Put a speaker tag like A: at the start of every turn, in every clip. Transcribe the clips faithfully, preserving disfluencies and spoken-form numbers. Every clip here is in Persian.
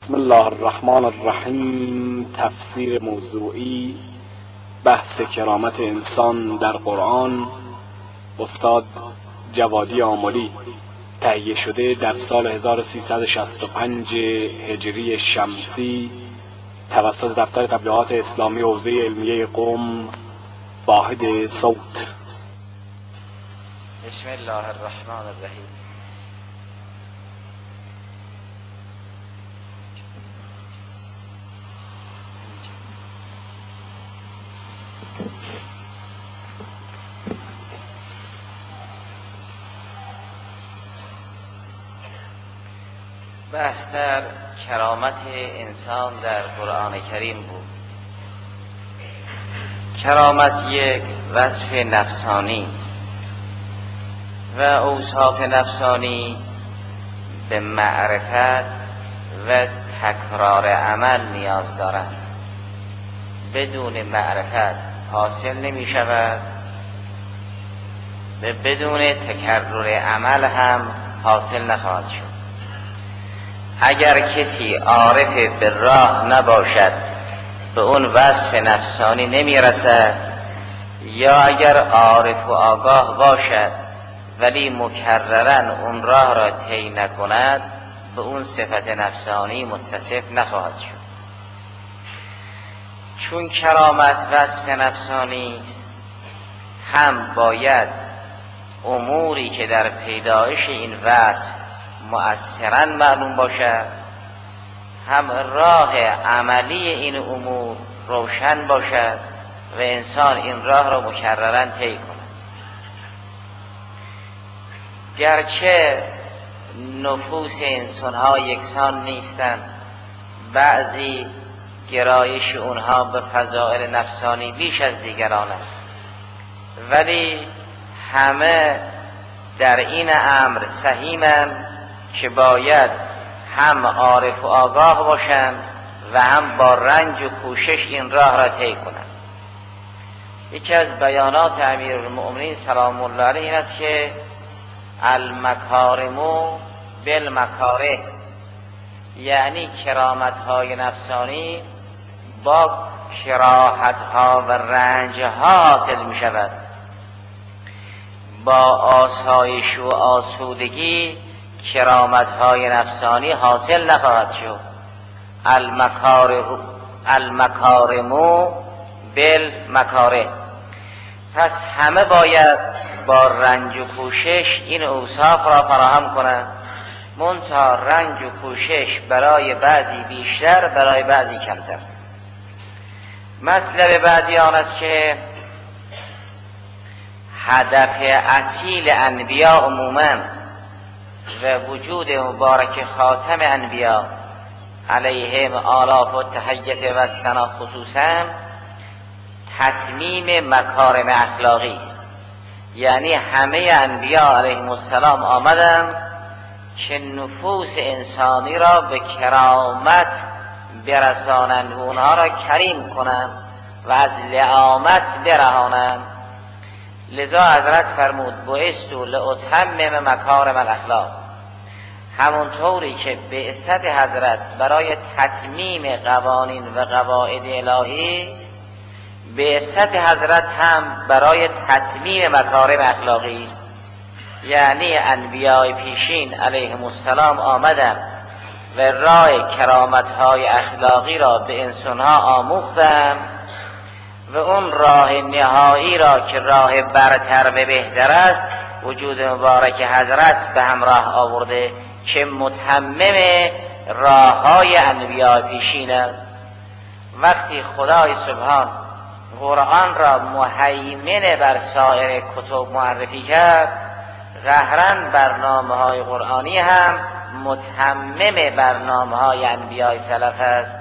A: بسم الله الرحمن الرحیم. تفسیر موضوعی بحث کرامت انسان در قرآن، استاد جوادی آملی. تهیه شده در سال هزار و سیصد و شصت و پنج هجری شمسی توسط دفتر تبلیغات اسلامی حوزه علمیه قم، واحد صوت.
B: بسم الله الرحمن الرحیم. بحث در کرامت انسان در قرآن کریم بود. کرامت یک وصف نفسانی است و اوصاف نفسانی به معرفت و تکرار عمل نیاز دارند. بدون معرفت حاصل نمی شود و بدون تکرار عمل هم حاصل نخواهد شد. اگر کسی عارف به راه نباشد به اون وصف نفسانی نمی رسد، یا اگر عارف و آگاه باشد ولی مکررن اون راه را طی نکند به اون صفت نفسانی متصف نخواهد شد. چون کرامت وصف نفسانی است، هم باید اموری که در پیدایش این وصف مؤثراً معلوم باشد، هم راه عملی این امور روشن باشد و انسان این راه را مکرراً طی کند. گرچه نفوس انسان‌ها یکسان نیستند، بعضی گرایش اونها به فضائل نفسانی بیش از دیگران است، ولی همه در این امر سهیمند که باید هم عارف و آگاه باشند و هم با رنج و کوشش این راه را طی کنند. یکی از بیانات امیرالمؤمنین سلام الله علیه این است که المکارم بالمکاره، یعنی کرامت های نفسانی با کراهت ها و رنج ها حاصل می شود. با آسایش و آسودگی کرامت های نفسانی حاصل نخواهد شد. المکارم بالمکاره. پس همه باید با رنج و کوشش این اوصاف را فراهم کنند، منتها رنج و کوشش برای بعضی بیشتر، برای بعضی کمتر. مطلب بعدی آن است که هدف اصیل انبیا عموماً و وجود مبارک خاتم انبیا علیهم آلاف و تحیت و ثنا خصوصا تتمیم مکارم اخلاقی است. یعنی همه انبیا علیهم السلام آمدند که نفوس انسانی را به کرامت برسانند و اونها را کریم کنند و از لعامت برهانند. لذا حضرت فرمود بعثت لاتمم مکارم الاخلاق. همونطوری که بعثت حضرت برای تتمیم قوانین و قواعد الهی است، بعثت حضرت هم برای تتمیم مکارم اخلاقی است. یعنی انبیاء پیشین علیهم السلام آمدند و راه کرامت‌های اخلاقی را به انسان‌ها آموختند و اون راه نهایی را که راه برتر و بهتر است وجود مبارک حضرت به همراه آورده که متمم راه‌های انبیاء پیشین است. وقتی خدای سبحان قرآن را مهیمن بر سایر کتب معرفی کرد، قهراً برنامه‌های قرآنی هم متمم برنامه‌های انبیاء سلف است.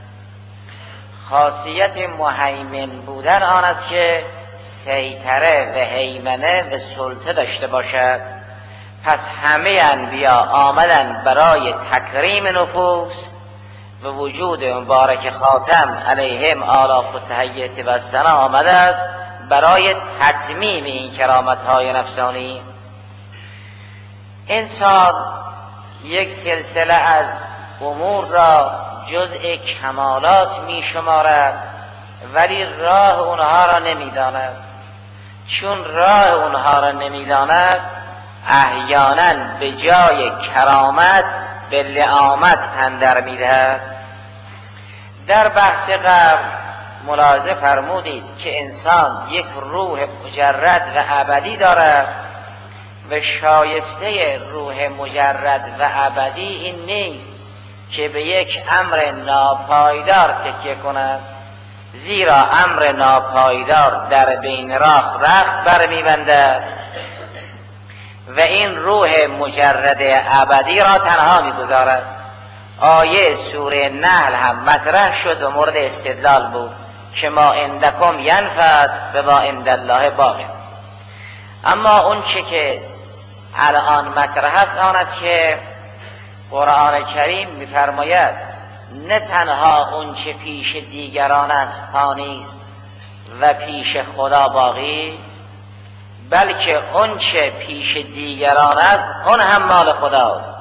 B: خاصیت مهیمن بودن آن است که سیطره و هیمنه و سلطه داشته باشد. پس همه انبیا آمدن برای تکریم نفوس و وجود مبارک خاتم علیهم آلاف و تحیت و ثنا آمده است برای تتمیم این کرامت های نفسانی. انسان یک سلسله از امور را جزء کمالات می شمارد ولی راه اونها را نمی داند. چون راه اونها را نمی داند احیانا به جای کرامت به لعامت تن در می دهد. در بحث قبل ملاحظه فرمودید که انسان یک روح مجرد و ابدی دارد و شایسته روح مجرد و ابدی این نیست که به یک امر ناپایدار تکیه کند، زیرا امر ناپایدار در بین راه رخت برمی‌بندد و این روح مجرد ابدی را تنها می‌گذارد. آیه سوره نحل هم مطرح شد و مورد استدلال بود که ما عندکم ینفد و ما عند الله باق. اما اون چه که الان مطرح است آن است که قرآن کریم می‌فرماید نه تنها اون چه پیش دیگران است فانی است و پیش خدا باقی است، بلکه اون چه پیش دیگران است اون هم مال خداست.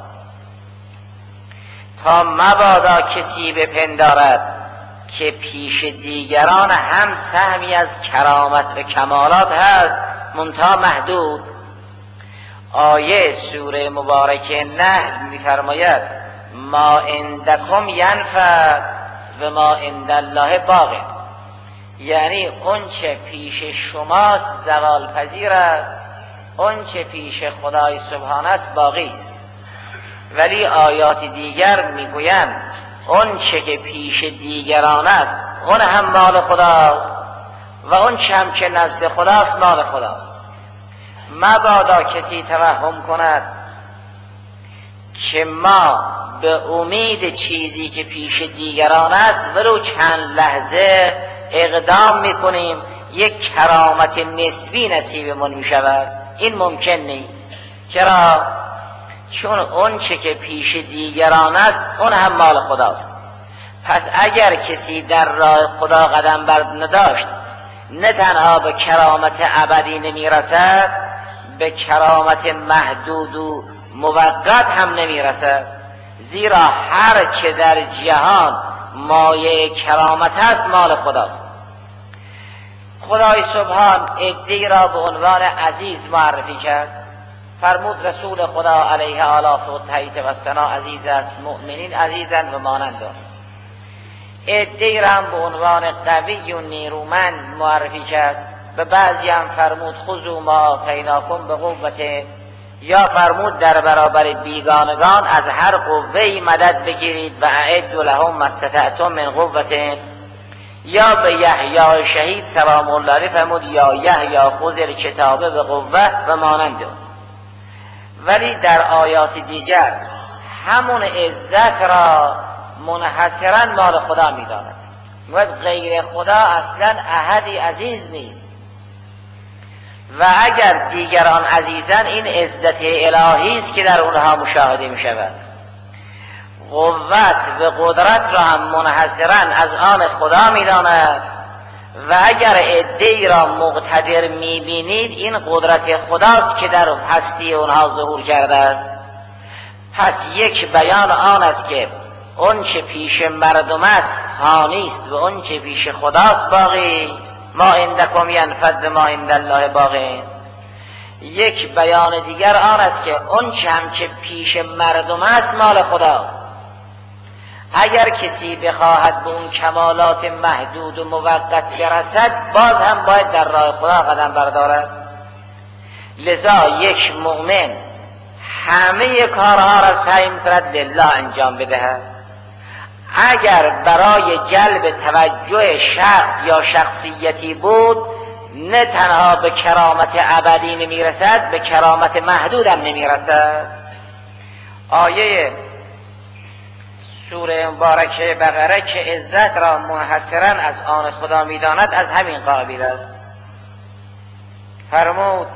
B: تا مبادا کسی بپندارد که پیش دیگران هم سهمی از کرامت و کمالات هست منتها محدود. آیه سوره مبارکه نحل می‌فرماید ما عندکم ینفد و ما عند الله باق، یعنی اون چه پیش شماست زوال پذیر است، اون چه پیش خدای سبحانه است باقی است. ولی آیات دیگر میگویند اون چه که پیش دیگران است اون هم مال خداست و اون چه هم که نزد خداست مال خداست. مبادا کسی توهم کند که ما به امید چیزی که پیش دیگران است ولو چند لحظه اقدام میکنیم یک کرامت نسبی نصیبمون میشود. این ممکن نیست. چرا؟ چون اون چه که پیش دیگران است اون هم مال خداست. پس اگر کسی در راه خدا قدم بر نداشت نه تنها به کرامت ابدی نمیرسد، به کرامت محدود و موقت هم نمیرسد، زیرا هر چه در جهان مایه کرامت هست مال خداست. خدای سبحان عده‌ای را به عنوان عزیز معرفی کرد. فرمود رسول خدا علیه آلاف و تحیط و ثنا عزیز است، مؤمنین عزیزند و مانند آن. عده‌ای را هم به عنوان قوی و نیرومند معرفی کرد. به بعضی هم فرمود خذوا ما آتیناکم به قوة، یا فرمود در برابر بیگانگان از هر قوه‌ای مدد بگیرید و اعدوا لهم ما استطعتم من قوة. یا به یحیی شهید سلام الله علیه فرمود یا یحیی خذ الکتاب به قوة و مانند آن. ولی در آیات دیگر همون عزت را منحصرا مال خدا می‌داند. میگوید غیر خدا اصلا احدی عزیز نیست و اگر دیگران عزیزن این عزت الهی است که در اونها مشاهده می‌شود. قوت و قدرت را هم منحصرا از آن خدا می‌داند و اگر عده‌ای را مقتدر می‌بینید این قدرت خداست که در هستی اونها ظهور کرده است. پس یک بیان آن است که اون چه پیش مردم است فانی است و اون چه پیش خداست باقی است. ما عندکم ینفد و ما عند الله باق. یک بیان دیگر آن است که اون چه هم که پیش مردم است مال خداست. اگر کسی بخواهد به اون کمالات محدود و موقت برسد باز هم باید در راه خدا قدم بردارد. لذا یک مؤمن همه کارها را سعی می‌کند لله انجام بدهد. اگر برای جلب توجه شخص یا شخصیتی بود نه تنها به کرامت ابدی نمیرسد، به کرامت محدود هم نمیرسد. آیه سوره مبارکه بقره که عزت را منحصرا از آن خدا میداند از همین قابل است. فرمود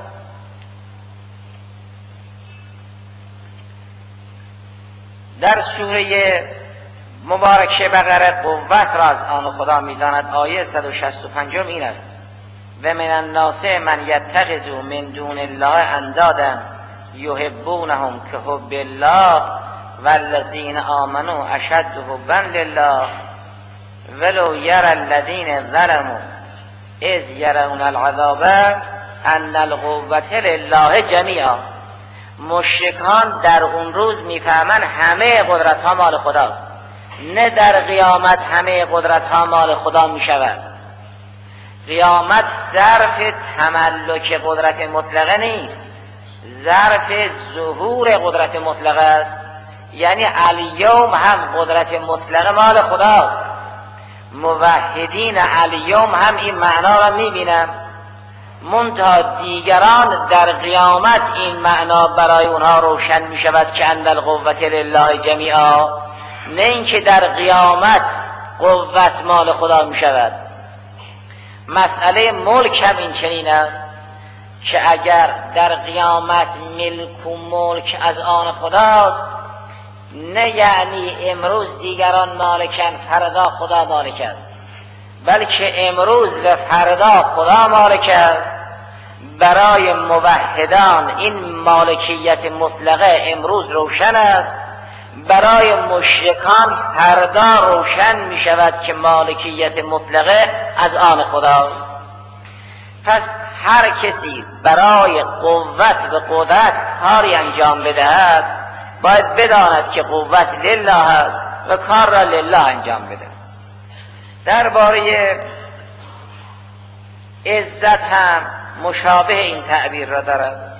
B: در سوره مبارکه بقره قوت را از آن خدا میداند. آیه صد و شصت و پنج این است و من الناس من یتخذ من دون الله اندادا یحبونهم کحب الله والذین آمنوا اشد حبا لله ولو یری الذین ظلموا اذ یرون العذاب ان القوة لله جمیعا. مشرکان در اون روز میفهمن همه قدرت ها مال خداست، نه در قیامت همه قدرت ها مال خدا میشود. قیامت ظرف تملک قدرت مطلقه نیست، ظرف ظهور قدرت مطلقه است. یعنی الیوم هم قدرت مطلقه مال خداست. موحدین الیوم هم این معنا را میبینن، منتها دیگران در قیامت این معنا برای اونها روشن میشود که ان القوة لله جمیعا، نه اینکه در قیامت قوت مال خدا میشود. مسئله ملک هم این چنین است که اگر در قیامت ملک و ملک از آن خداست، نه یعنی امروز دیگران مالکن فردا خدا مالک است، بلکه امروز و فردا خدا مالک است. برای موحدان این مالکیت مطلقه امروز روشن است، برای مشرکان فردا روشن می شود که مالکیت مطلقه از آن خداست. پس هر کسی برای قوت و قدرت کاری انجام بدهد باید بداند که قوت لله است و کار را لله انجام بده. درباره عزت هم مشابه این تعبیر را دارد.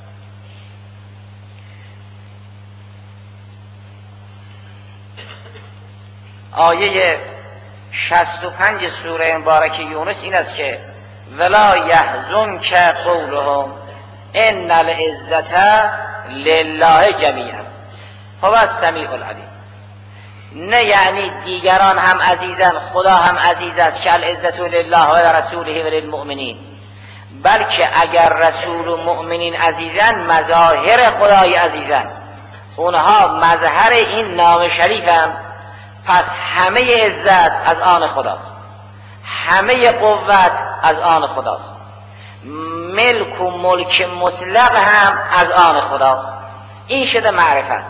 B: آیه شصت و پنج سوره مبارکه یونس این است که ولا یحزنک قولهم ان العزة لله جمیعا هو السمیع العلیم. نه یعنی دیگران هم عزیزن، خدا هم عزیز است که العزة لله و رسوله و للمؤمنین، بلکه اگر رسول و مؤمنین عزیزن مظاهر خدای عزیزن، اونها مظهر این نام شریفن. پس همه عزت از آن خداست، همه قوت از آن خداست، ملک و ملک مطلق هم از آن خداست. این شده معرفت.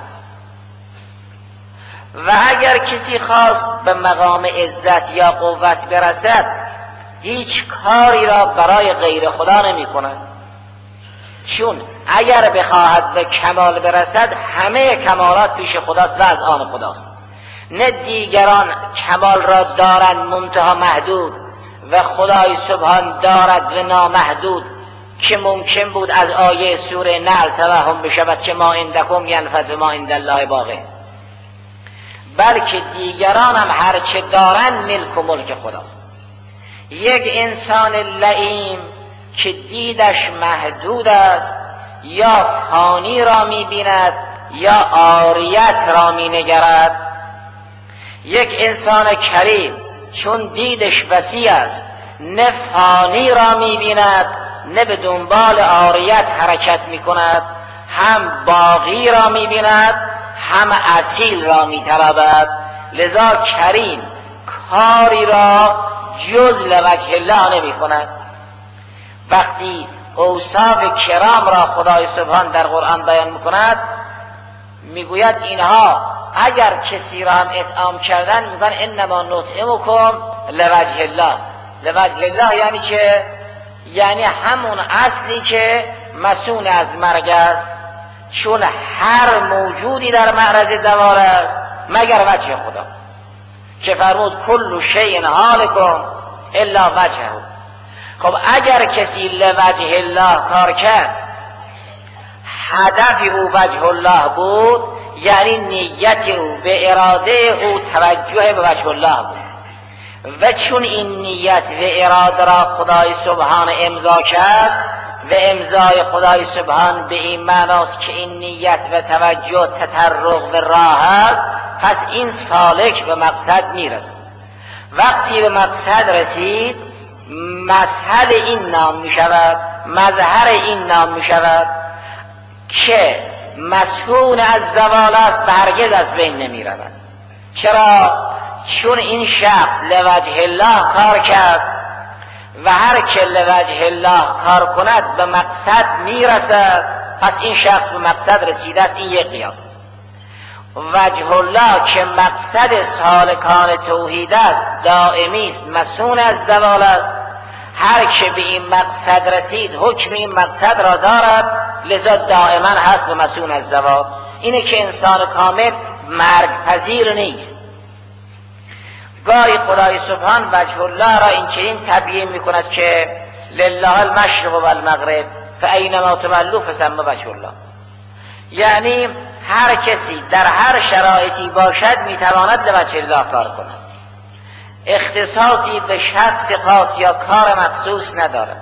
B: و اگر کسی خواست به مقام عزت یا قوت برسد، هیچ کاری را برای غیر خدا نمی کند، چون اگر بخواهد به کمال برسد همه کمالات پیش خداست و از آن خداست. نه دیگران کمال را دارند منتها محدود و خدای سبحان دارد و نامحدود، که ممکن بود از آیه سوره نحل توهم بشود که ما عندکم ینفد و ما عند الله باقی، بلکه دیگران هم هرچه دارند ملک و ملک خداست. یک انسان لئیم که دیدش محدود است، یا فانی را می‌بیند یا عاریت را می‌نگرد. یک انسان کریم چون دیدش وسیع است، نه فانی را می‌بیند نه به دنبال عاریت حرکت می‌کند، هم باقی را می‌بیند هم اصیل را می‌طلبد. لذا کریم کاری را جز لوجه الله نمی‌کند. وقتی اوصاف کرام را خدای سبحان در قرآن بیان می‌کند، میگوید اینها اگر کسی را هم اطعام کردن میگن انما نطعمکم لوجه الله. لوجه الله یعنی که یعنی همون اصلی که مسئول از مرگ است، چون هر موجودی در معرض زوال است مگر وجه خدا، که فرمود کل شیء هالک الا وجهه. خب اگر کسی لوجه الله کار کرد، هدف او وجه الله بود، یعنی نیت او به اراده او توجه به وجه الله بود، و چون این نیت و اراده را خدای سبحان امضا کرد، و امضای خدای سبحان به این معناست که این نیت و توجه تطرق و راه است، پس این سالک به مقصد میرسد. وقتی به مقصد رسید، مسهل این نام می شود، مظهر این نام می شود که مسئول از زوال است و هرگز از بین نمی رود. چرا؟ چون این شخص لوجه الله کار کرد و هر که لوجه الله کار کند به مقصد می رسد، پس این شخص به مقصد رسیده است. این یک قیاس. وجه الله که مقصد سالکان توحید است دائمی است، مسون از زوال است. هر که به این مقصد رسید حکم این مقصد را دارد، لذا دائما هست و مسون از زوال. اینه که انسان کامل مرگ پذیر نیست. گاهی خدای سبحان وجه الله را این چنین تبیین میکند که لله المشرق و المغرب فاینما تولوا فثم وجه الله، یعنی هر کسی در هر شرایطی باشد میتواند لوجه الله کار کند، اختصاصی به شخص خاص یا کار مخصوص ندارد.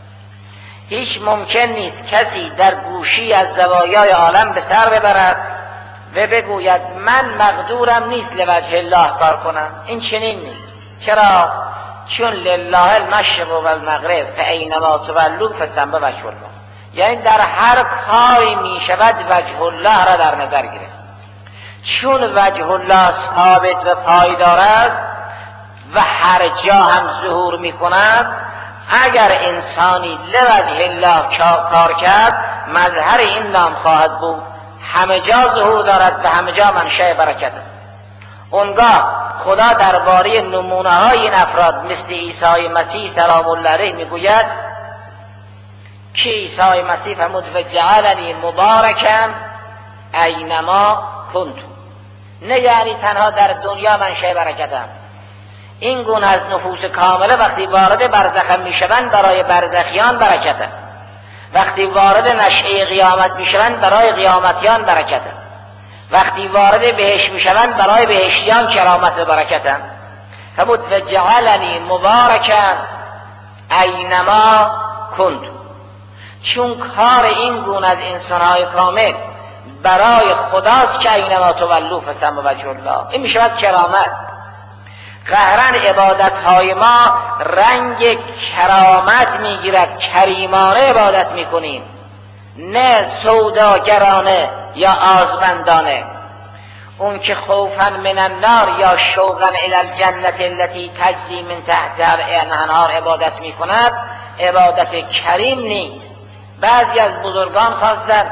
B: هیچ ممکن نیست کسی در گوشی از زوایای عالم به سر ببرد و بگوید من مقدورم نیست لوجه الله کار کنم. این چنین نیست. چرا؟ چون لله المشرق و المغرب فاینما تولوا فثم وجه الله، یعنی در هر کاری می شود وجه الله را در نظر گرفت. چون وجه الله ثابت و پایدار است و هر جا هم ظهور می کند، اگر انسانی لوجه الله کار کرد مظهر این نام خواهد بود همه جا ظهور دارد و همه جا منشأ برکت است. اونگاه خدا درباره نمونه های این افراد مثل عیسی مسیح سلام الله علیه میگوید که عیسی مسیح فرمود و جعلنی مبارکم اینما کنت، نه یعنی تنها در دنیا منشأ برکتم. این گونه از نفوس کامله وقتی وارد برزخ میشوند برای برزخیان برکتم، وقتی وارد نشأه قیامت میشوند برای قیامتیان برکتم، وقتی وارد بهشت میشوند برای بهشتیان کرامت و برکتم. فرمود و جعلنی مبارکم اینما کنت، چون کار این گونه از انسانهای کامل برای خداست که اینما تولوا فثم وجه الله، این میشود کرامت. قهرن عبادتهای ما رنگ کرامت میگیرد، کریمانه عبادت میکنیم، نه سوداگرانه یا آزمندانه. اون که خوفا من النار یا شوقا الی الجنة التي تجری من تحتها الانهار عبادت میکند، عبادت کریم نیست. بعضی از بزرگان خواستند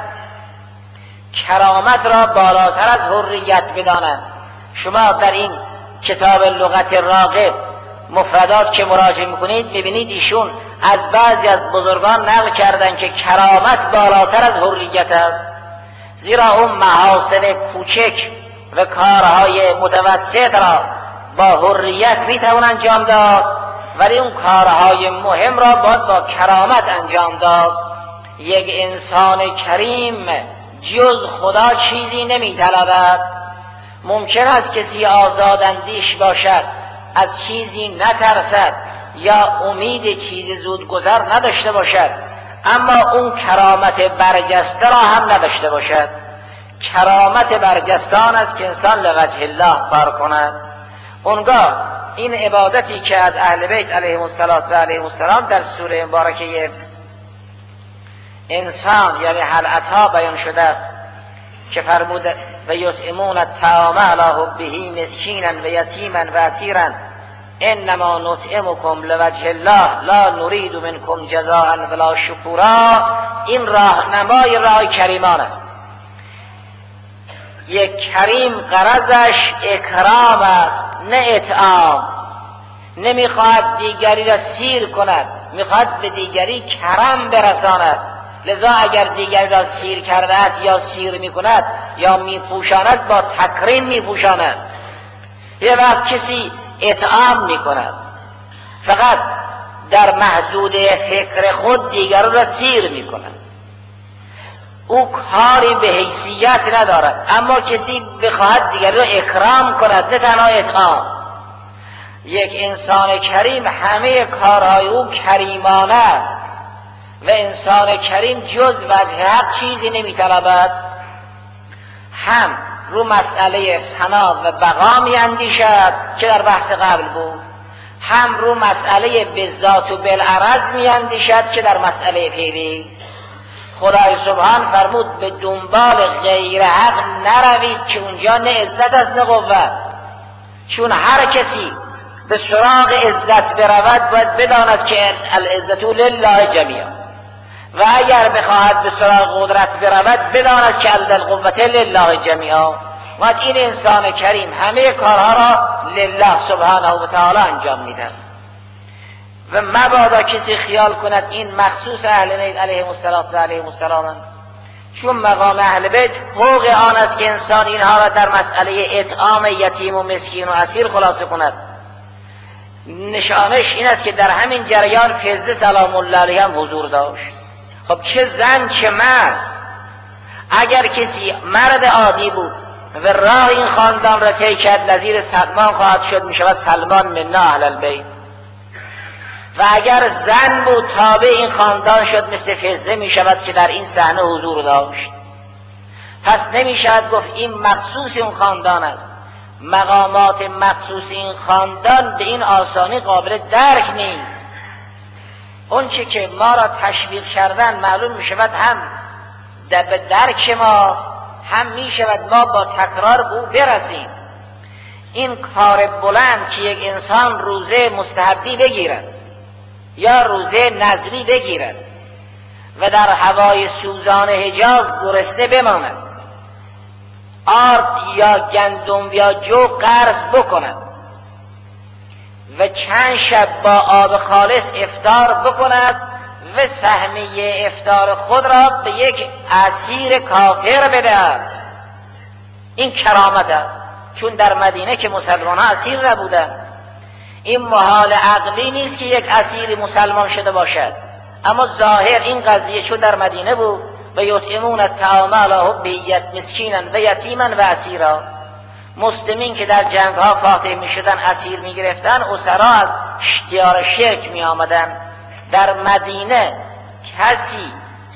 B: کرامت را بالاتر از حریت بدانند. شما در این کتاب لغت راغب مفردات که مراجعه میکنید میبینید ایشون از بعضی از بزرگان نقل کردن که کرامت بالاتر از حریت است، زیرا اون محاسن کوچک و کارهای متوسط را با حریت میتوان انجام داد، ولی اون کارهای مهم را باید با کرامت انجام داد. یک انسان کریم جز خدا چیزی نمیطلبد. ممکن است کسی آزاداندیش باشد، از چیزی نترسد یا امید چیز زود گذر نداشته باشد، اما اون کرامت برجسته را هم نداشته باشد. کرامت برجستان است که انسان لوجه الله کار کند. اونگاه این عبادتی که از اهل بیت علیهم الصلاة و علیهم السلام در سوره مبارکه انسان یعنی هل اتی بیان شده است که فرمود و یطعمون الطعام علی حبه مسکینا و یتیما و اسیرا انما نطعمکم لوجه الله لا نرید منکم جزاء ولا شکورا. این راهنمای راه کریمان است. یک کریم غرضش اکرام است نه اطعام. نمیخواهد دیگری را سیر کند، میخواهد به دیگری کرم برساند. لذا اگر دیگری را سیر کرده است یا سیر میکند یا میپوشاند با تکریم میپوشاند. یه وقت کسی اطعام میکند فقط در محدود فکر خود دیگران را سیر میکند، او کاری به حیثیت ندارد. اما کسی بخواهد دیگری را اکرام کند نه تنها اطعام. یک انسان کریم همه کارهای او کریمانه است و انسان کریم جز وجه حق چیزی نمیطلبد. هم رو مسئله فنا و بقا می اندیشد که در بحث قبل بود، هم رو مسئله بذات و بالعرض می اندیشد که در مسئله فعلی است. خدای سبحان فرمود به دنبال غیر حق نروید که اونجا نه عزت است نه قوت. چون هر کسی به سراغ عزت برود باید بداند که العزت لله جمیعا، و اگر بخواهد به سراغ قدرت برود بداند که القوة لله جمیعا. و این انسان کریم همه کارها را لله سبحانه و تعالی انجام میدن و مبادا کسی خیال کند این مخصوص اهل بیت علیهم السلام و علیهم السلام، چون مقام اهل بیت حقوق آن است که انسان اینها را در مسئله اطعام یتیم و مسکین و اسیر خلاصه کند. نشانش این است که در همین جریان فضل سلام الله علیه هم حضور داشت. خب چه زن چه مرد، اگر کسی مرد عادی بود و راه این خاندان را طی کرد نظیر سلمان خواهد شد، می شود سلمان من اهل البیت. و اگر زن بود تابع این خاندان شد مثل فضه، می شود که در این صحنه حضور داشت. پس نمی شود گفت این مخصوص اون خاندان است. مقامات مخصوص این خاندان به این آسانی قابل درک نیست. اون چه که ما را تشویق کردن معلوم می شود هم در به درک ماست، هم می شود ما با تکرار به او برسیم. این کار بلند که یک انسان روزه مستحبی بگیرد یا روزه نذری بگیرد و در هوای سوزان حجاز گرسنه بماند، آرد یا گندم یا جو قرض بکند و چند شب با آب خالص افطار بکند و سهمیه افطار خود را به یک اسیر کافر بدهد، این کرامت است. چون در مدینه که مسلمان ها اسیر نبودند، این محال عقلی نیست که یک اسیر مسلمان شده باشد، اما ظاهر این قضیه چون در مدینه بود و یطعمون الطعام علی حبه مسکینا و یتیما و اسیرا، مسلمین که در جنگ ها فاتح می شدن اسیر می گرفتن، اسرا از دیار شرک می آمدن. در مدینه کسی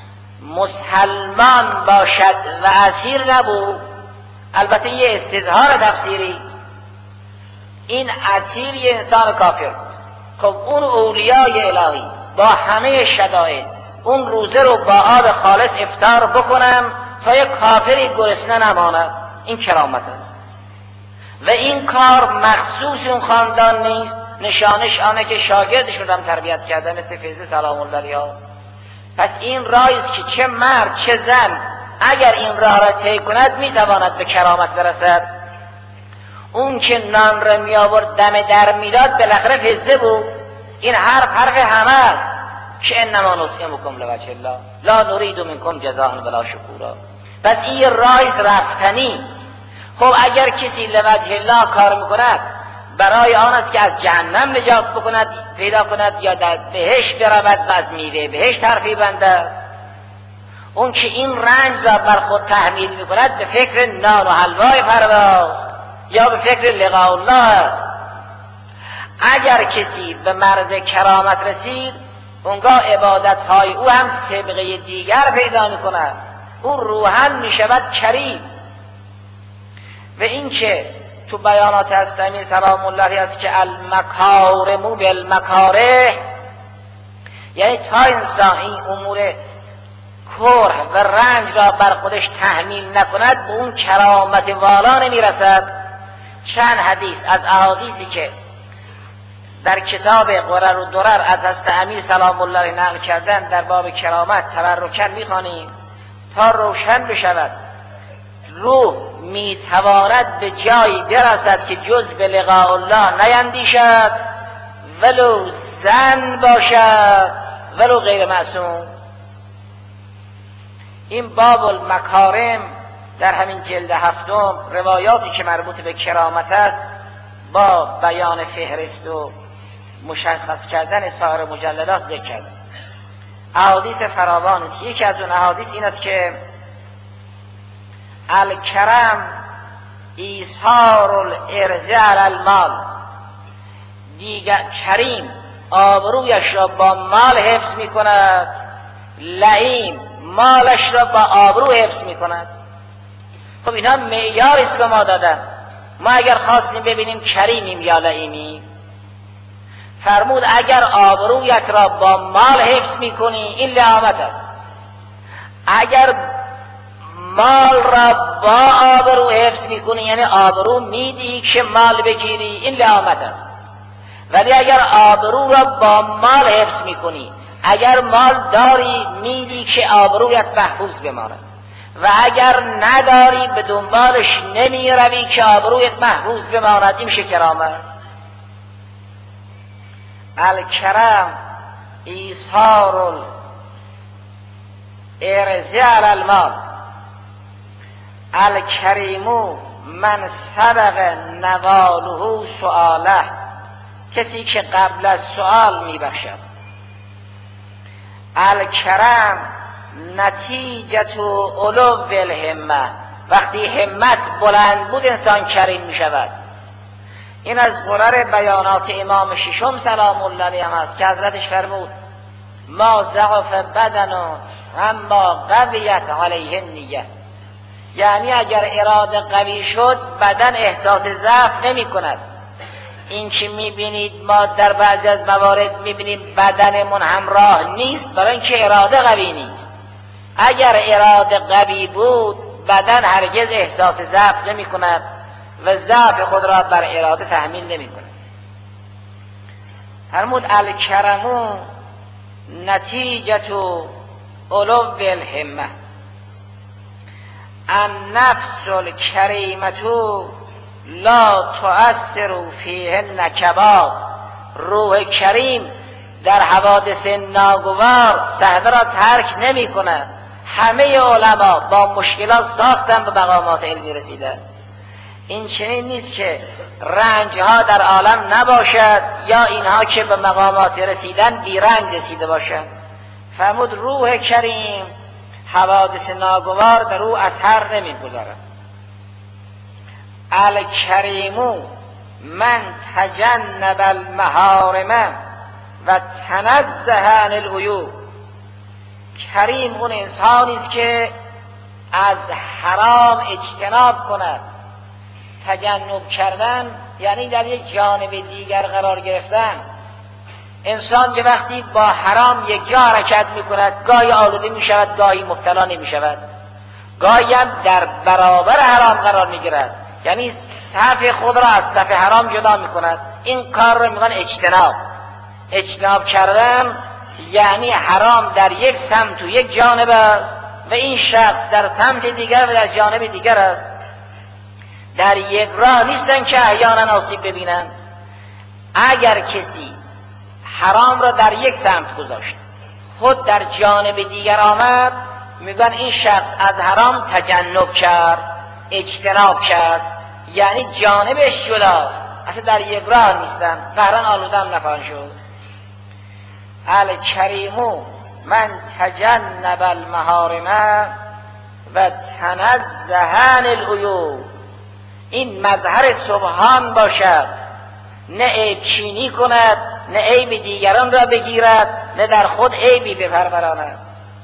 B: مسلمان باشد و اسیر نبود، البته یه استظهار تفسیری، این اسیر یه انسان کافر. خب اون اولیای الهی با همه شدائد اون روزه رو با آب خالص افطار بکنم تا یک کافری گرسنه نماند، این کرامت است. و این کار مخصوص اون خاندان نیست، نشانش آنه که شاگردشون هم تربیت کرده مثل فضل سلام الله علیه. پس این راهی است که چه مرد چه زن اگر این راه را طی کند میتواند به کرامت برسد. اون که نان را می آورد دم در میداد بالاخره فضه بود. این حرف حرف همه که انما نطعمکم لوجه الله لا نرید منکم جزاء ولا شکورا. پس این راهی رفتنی. خب اگر کسی لوجه الله کار میکند برای آن است که از جهنم نجات بکند پیدا کند یا در بهشت برود و از میوه بهشت حرفی بنده، اون که این رنج را بر خود تحمیل میکند به فکر نان و حلوای پرواز یا به فکر لقاء الله است. اگر کسی به مرز کرامت رسید اونگاه عبادتهای او هم سابقه دیگر پیدا میکند، او روحاً میشود کریم. و این که تو بیانات هستمی سلام الله است که المکارم بالمکاره، یعنی تا انسان این امور کره و رنج را بر خودش تحمیل نکند به اون کرامت والا نمیرسد. چند حدیث از احادیثی که در کتاب قرر و درر از حضرت امیر سلام الله نقل کردن در باب کرامت تبرکن میخوانیم تا روشن بشود روح میتواند به جایی برسد که جز به لقاء الله نیندیشد، ولو زن باشد ولو غیر معصوم. این باب المکارم در همین جلد هفتم روایاتی که مربوط به کرامت است با بیان فهرست و مشخص کردن سایر مجلدات ذکر کرد. احادیث فراوان است. یکی از اون احادیث این است که الکرم ایثار الارض علی المال، دیگر کریم آبرویش را با مال حفظ می کند، لئیم مالش را با آبرو حفظ می کند. خب اینا معیاری است به ما دادن. ما اگر خواستیم ببینیم کریمیم یا لئیمیم، فرمود اگر آبرویت را با مال حفظ می کنی این لئامت است، اگر مال را با آبرو حفظ می کنی یعنی آبرو میدی که مال بگیری این لئامت است. ولی اگر آبرو را با مال حفظ می کنی، اگر مال داری میدی که آبرویت محفوظ بماند. و اگر نداری به دنبالش نمی روی که آبرویت محفوظ بماند. این میشه کرامت. الکرم ایثار الارض علی المال. الکریمو من سبق نواله سؤاله، کسی که قبل از سؤال میبخشد. الکرم نتیجت علو الهمه، وقتی همت بلند بود انسان کریم میشود. این از قرر بیانات امام ششم سلام الله علیه هم است که حضرتش فرمود ما ضعف بدن اما قویت علیه النیه. یعنی اگر اراده قوی شد بدن احساس ضعف نمی کند. این که میبینید ما در بعضی از موارد میبینیم بدنمون همراه نیست برای اینکه اراده قوی نیست. اگر اراده قوی بود بدن هرگز احساس ضعف نمی کند و ضعف خود را بر اراده تحمیل نمی کند. فرمود الکرمو نتیجت علو الهمه. النفس الکریمة لا تؤثر فیه النکبات. روح کریم در حوادث ناگوار صحنه را ترک نمی کند. همه علما با مشکلات ساختن به مقامات علمی رسیدن. این چنین نیست که رنج ها در عالم نباشد یا اینها که به مقامات رسیدن بی رنج رسیده باشند. فرمود روح کریم حوادث ناگوار در او اثر نمی گذارد. الکریمو من تجنب المحارم و تنزه عن العیوب. کریم اون انسانی است که از حرام اجتناب کند. تجنب کردن یعنی در یک جانب دیگر قرار گرفتن. انسان که وقتی با حرام یک جا حرکت می کند گاهی آلوده می شود گاهی مبتلا نمی شود، گاهی هم در برابر حرام قرار می گیرد، یعنی صف خود را از صف حرام جدا می کند. این کار را می کنند اجتناب. اجتناب کردن یعنی حرام در یک سمت و یک جانب است و این شخص در سمت دیگر و در جانب دیگر است. در یک راه نیستن که احیانا آسیب ببینن. اگر کسی حرام را در یک سمت گذاشت خود در جانب دیگر آمد میگن این شخص از حرام تجنب کرد، اجتناب کرد، یعنی جانبش جداست، اصلا در یک راه نیستن، قهرن آلودم نخواهند شد. الکریمو من تجنب المحارم و تنزه عن العیوب. این مظهر سبحان باشد، نه عیب چینی کند، نه عیب دیگران را بگیرد، نه در خود عیبی بپروراند.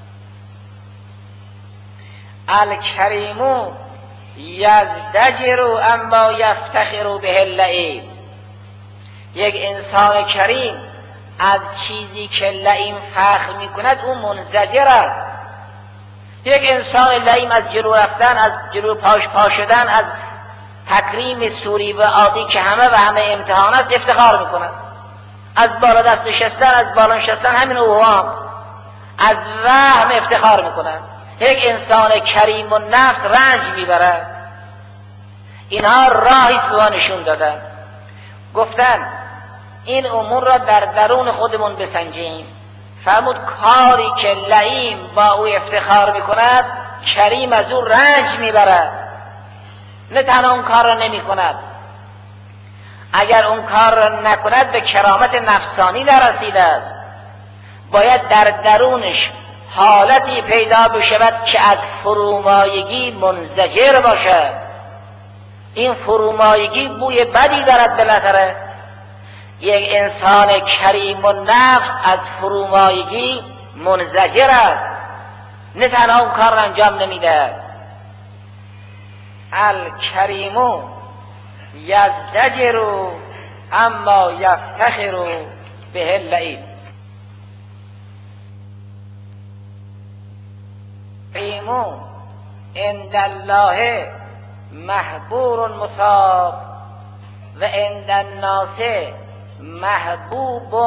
B: الکریمو یزدجر اما یفتخر به اللعیب. یک انسان کریم از چیزی که لعیم فخر می کند او منزجر است. یک انسان لعیم از جلو رفتن، از جلو پاش پا شدن، از تکریم سوری و عادی که همه و همه امتحان است افتخار می کند. از بالا دست نشستن، از بالا نشستن همین اوهام، از وهم افتخار می کند. یک انسان کریم و نفس رنج می برد. اینها راهی است به ما نشون دادن، گفتن این امور را در درون خودمون بسنجیم. فرمود کاری که لعیم با او افتخار می کند کریم از او رنج می برد. نه تنها اون کار را نمی کند، اگر اون کار را نکند به کرامت نفسانی نرسیده است. باید در درونش حالتی پیدا بشود که از فرومایگی منزجر باشد. این فرومایگی بوی بدی دارد بالاخره. یک انسان کریم و نفس از فرومایگی منزجر است، نه تنها اون کار را انجام نمیده. الکریمو یزدجر اما یفتخر به اللعیب. کریمو عند الله محبور مصاب و عند الناس محبوب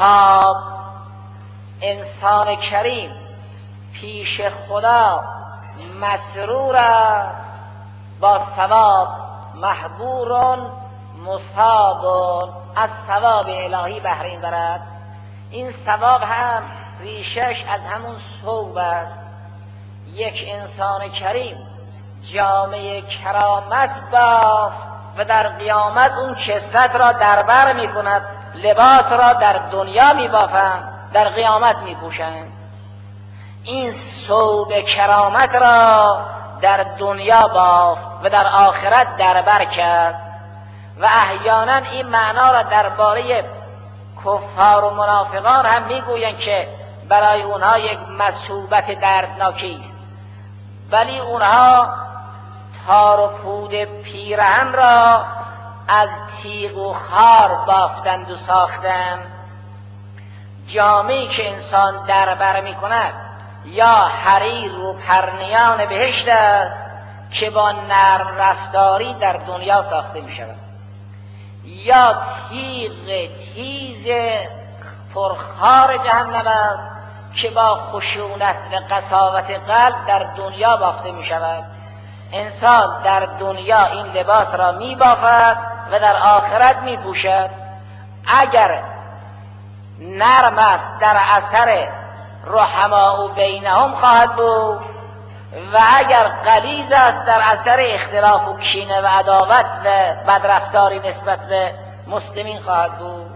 B: محاب. انسان کریم پیش خدا مسرور است با ثواب، محبور مصاب، از ثواب الهی بهره دارد. این ثواب هم ریشش از همون ثوب است. یک انسان کریم جامعه کرامت بافت و در قیامت اون کسرت را دربر می کند. لباس را در دنیا می بافند، در قیامت می پوشند. این ثوب کرامت را در دنیا بافت و در آخرت دربر کرد. و احیانا این معنا را درباره کفار و منافقان هم میگویند که برای اونها یک مصوبت دردناکی است، ولی اونها تار و پود پیرهن را از تیغ و خار بافتند و ساختند. جامه‌ای که انسان دربر میکند یا حریر و پرنیان بهشت است که با نرم رفتاری در دنیا ساخته می شود، یا تیغ تیز پرخار جهنم است که با خشونت و قساوت قلب در دنیا بافته می شود. انسان در دنیا این لباس را می بافد و در آخرت می پوشد. اگر نرم است در اثر رحماء بینهم خواهد بود و اگر غلیظ است در اثر اختلاف و کینه و عداوت و بدرفتاری نسبت به مسلمین خواهد بود.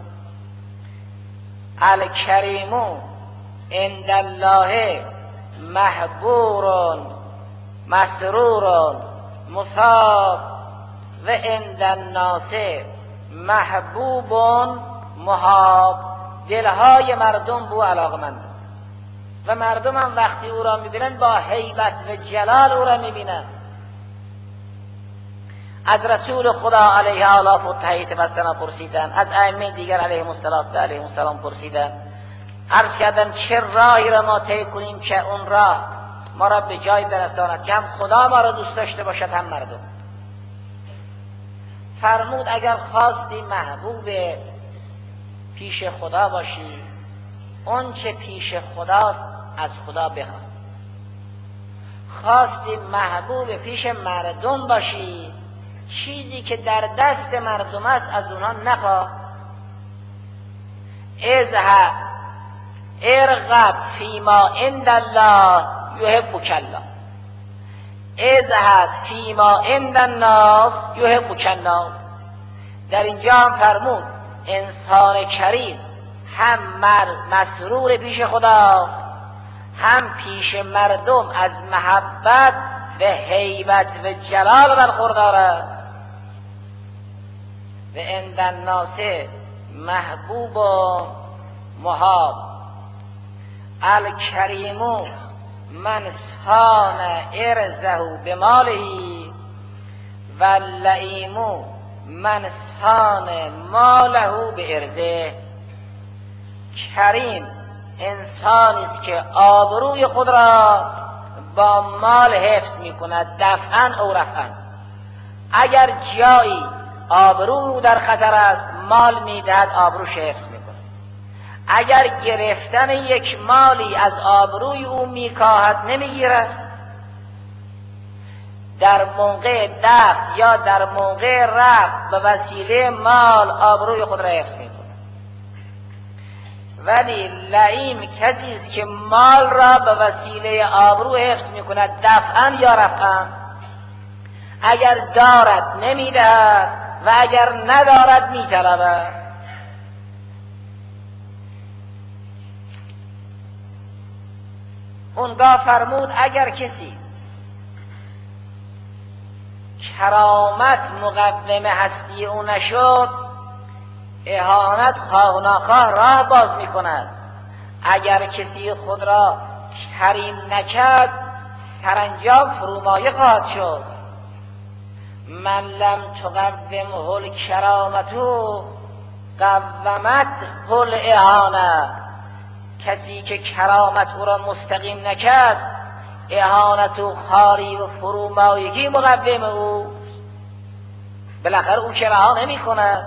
B: الکریم عند الله محبور مسرور مصاب و عند الناس محبوب محاب. دلهای مردم به او علاقمند است و مردم هم وقتی او را میبینن با هیبت و جلال او را میبینن. از رسول خدا علیه آلاف و تحییت و پرسیدن، از ائمه دیگر علیهم السلام پرسیدن، عرض کردن چه راهی را ما طی کنیم که اون راه ما را به جای برساند که هم خدا ما را دوست داشته باشد هم مردم. فرمود اگر خواستی محبوب پیش خدا باشی، اون چه پیش خداست از خدا بخواه. خواستی محبوب پیش مردم باشی، چیزی که در دست مردم است از اونها نخواه. اذهب ارغب فیما عند الله یحبک الله، اذهب فیما عند الناس یحبک الناس. در اینجا هم فرمود انسان کریم هم مسرور پیش خداست، هم پیش مردم از محبت و هیبت و جلال برخوردار است. و عند الناس محبوب و محاب. الکریم من سان ارزه بماله و اللئیم من سان ماله به ارزه. کریم انسانی است که آبروی خود را با مال حفظ می کند، دفعاً او رفعاً. اگر جایی آبروی او در خطر است مال می دهد آبروش حفظ می کند. اگر گرفتن یک مالی از آبروی او می کاهد نمی گیرد. در موقع دفع یا در موقع رفع به وسیله مال آبروی خود را حفظ می کند. ولی لئیم کسی است که مال را به وسیله آبرو حفظ می کند، دفعاً یا رفعاً. اگر دارد نمی دهد و اگر ندارد می طلبد. اونگاه فرمود اگر کسی کرامت مقوم هستی او نشد، اهانت خواه ناخواه راه باز می کند. اگر کسی خود را کریم نکرد سرانجام فرومایه خواهد شد. من لم تقومه الکرامتو قومت هل اهانت. کسی که کرامت او را مستقیم نکرد، اهانت و خاری و فرومایگی مقوم او، بالاخره او که رها نمی کند.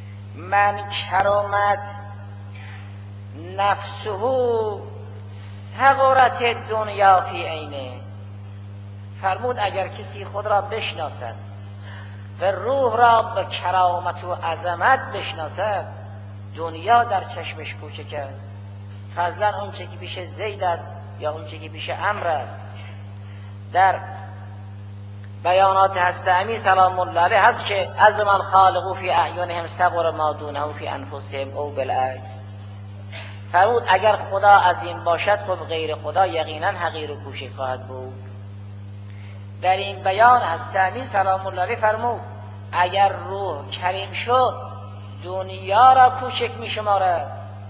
B: من کرامت نفسه صغرت دنیا فی عینه. فرمود اگر کسی خود را بشناسد و روح را به کرامت و عظمت بشناسد، دنیا در چشمش کوچک است. فضلا اون چه که پیش زید است یا اون چه که پیش عمرو است. در بیانات هست امی سلام الله علیه هست که از من خالقو فی اعیانهم صغر ما دونه فی انفسهم او بالعکس. فرمود اگر خدا عظیم باشد خب غیر خدا یقینا حقیر و کوچک خواهد بود. در این بیان هست امی سلام الله علیه فرمود اگر روح کریم شد دنیا را کوچک می شمارد.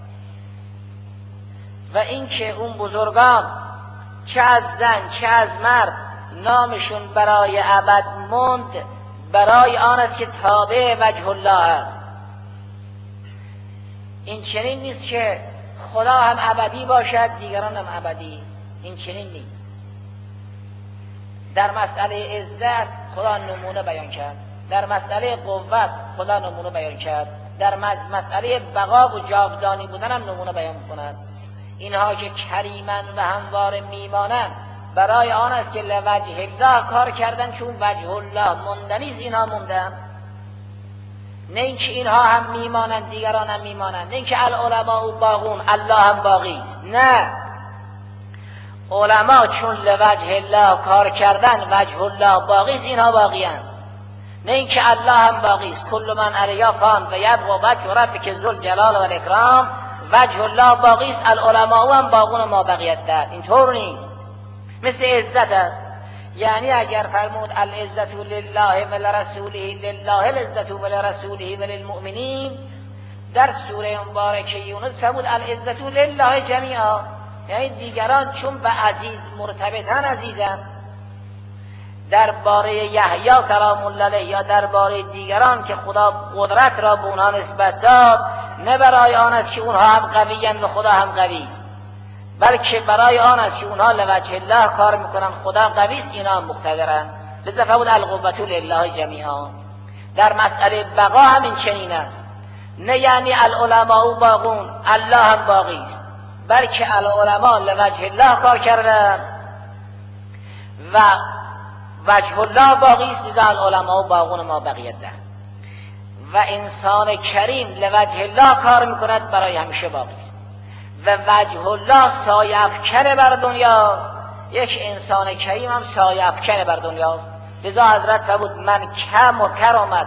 B: و این که اون بزرگان چه از زن چه از مرد نامشون برای ابد ماند، برای آن است که تابع وجه الله است. این چنین نیست که خدا هم ابدی باشد دیگران هم ابدی، این چنین نیست. در مسئله عزت خدا نمونه بیان کرد، در مسئله قوت خدا نمونه بیان کرد، در مسئله بقا و جاودانی بودن هم نمونه بیان کند. اینها که کریمن و هموار میمانند برای آن است که لوجه الله کار کردن، چون وجه الله موندنیست اینها موندن. نه اینکه اینها هم میمانند دیگران هم میمانند، نه اینکه العلماء باقون الله هم باقی است. نه، علما چون لوجه الله کار کردن وجه الله باقی است اینها باقی اند. نه اینکه الله هم باقی است. کل من علیها فان و یبقی وجه ربک ذو الجلال و الاکرام، وجه الله باقی است، العلماء هم باقون ما بقیت در. اینطور نیست. مثل عزت است، یعنی اگر فرمود العزت لله و لرسوله، لله العزت و لرسوله و للمؤمنین، در سوره مبارکه یونس فرمود العزت لله جمیعا، یعنی دیگران چون به عزیز مرتبطن عزیزن. درباره یحیی سلام الله علیه یا درباره دیگران که خدا قدرت را به اونها نسبت داد، نه برای آن است که اونها هم قوی‌اند و خدا هم قوی است، بلکه برای آن است که اونها لوجه الله کار میکنن، خدا قوی است اینا هم مقتدرن. لذا فرمود القوة لله جمیعا. در مسئله بقا هم این چنین است، نه یعنی العلماء باقون الله هم باقی است، بلکه العلماء لوجه الله کار کردن و وجه الله باقی است، لذا العلماء باقون ما بقیت ده. و انسان کریم لوجه الله کار میکند برای همیشه باقی است و وجه الله سایه افکنه بر دنیاست. یک انسان کریم هم سایه افکنه بر دنیاست. لذا حضرت فرمود من کم و کرامت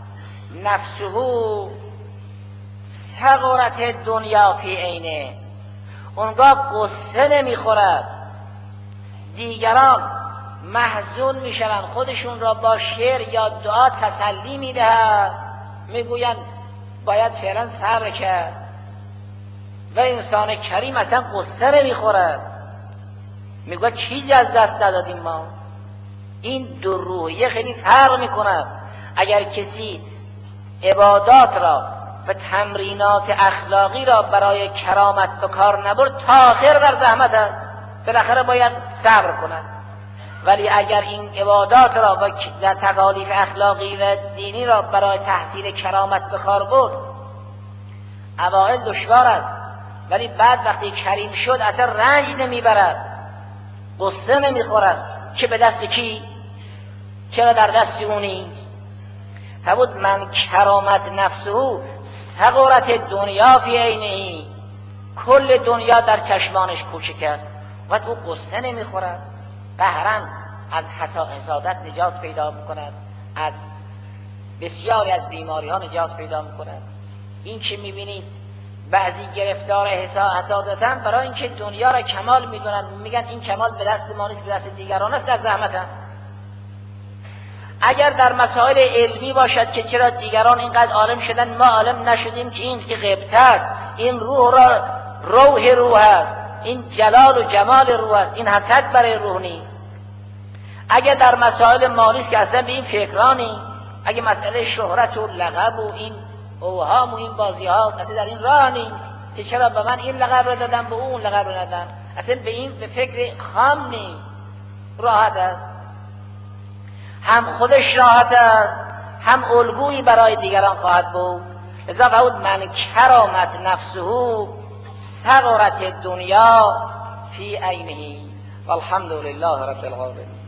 B: نفسه صغرت دنیا فی عینه. اونگاه قصه نمیخورد، دیگران محزون میشوند، خودشون را با شعر یا دعا تسلی میدهد، میگویند باید فعلا صبر کرد. و انسان کریم اصلا قصه نمیخورد، میگه چیزی از دست ندادیم ما. این دو روحیه خیلی فرق میکند. اگر کسی عبادات را و تمرینات اخلاقی را برای کرامت به کار نبرد، تا آخر در زحمت است، بالاخره باید صبر کند. ولی اگر این عبادات را و تکالیف اخلاقی و دینی را برای تحصیل کرامت به کار برد، اوائل دشوار است، ولی بعد وقتی کریم شد اصلا رنج نمیبرد، قصه نمیخورد که به دست کیست، چرا در دست او نیست. فرمود من کرامت نفسه صغرت دنیا فی عینه، کل دنیا در چشمانش کوچک است و او قصه نمیخورد، قهرا از حسادت نجات پیدا میکند، از بسیاری از بیماری ها نجات پیدا میکند. این که میبینید بعضی گرفتار حسادتن برای اینکه دنیا را کمال میدونن، میگن این کمال به دست ما نیست، به دست دیگران است، در زحمتن. اگر در مسائل علمی باشد که چرا دیگران اینقدر عالم شدن ما عالم نشدیم، که این که غیبت است، این روح را روح روح است، این جلال و جمال روح است، این حسد برای روح نیست. اگر در مسائل مالی است که اصلا به این فکران نیست، اگر مسئله شهرت و لقب و این اوهام و این بازی ها اصلا در این راه نیست که چرا به من این لقب را دادن به اون لقب را ندادن، اصلا به این به فکر خام نیست، راحت است، هم خودش راحت است، هم الگویی برای دیگران خواهد بود. لذا فرمود من کرامت نفسه صغرت دنیا
C: فی عینه والحمد لله رب العالمین.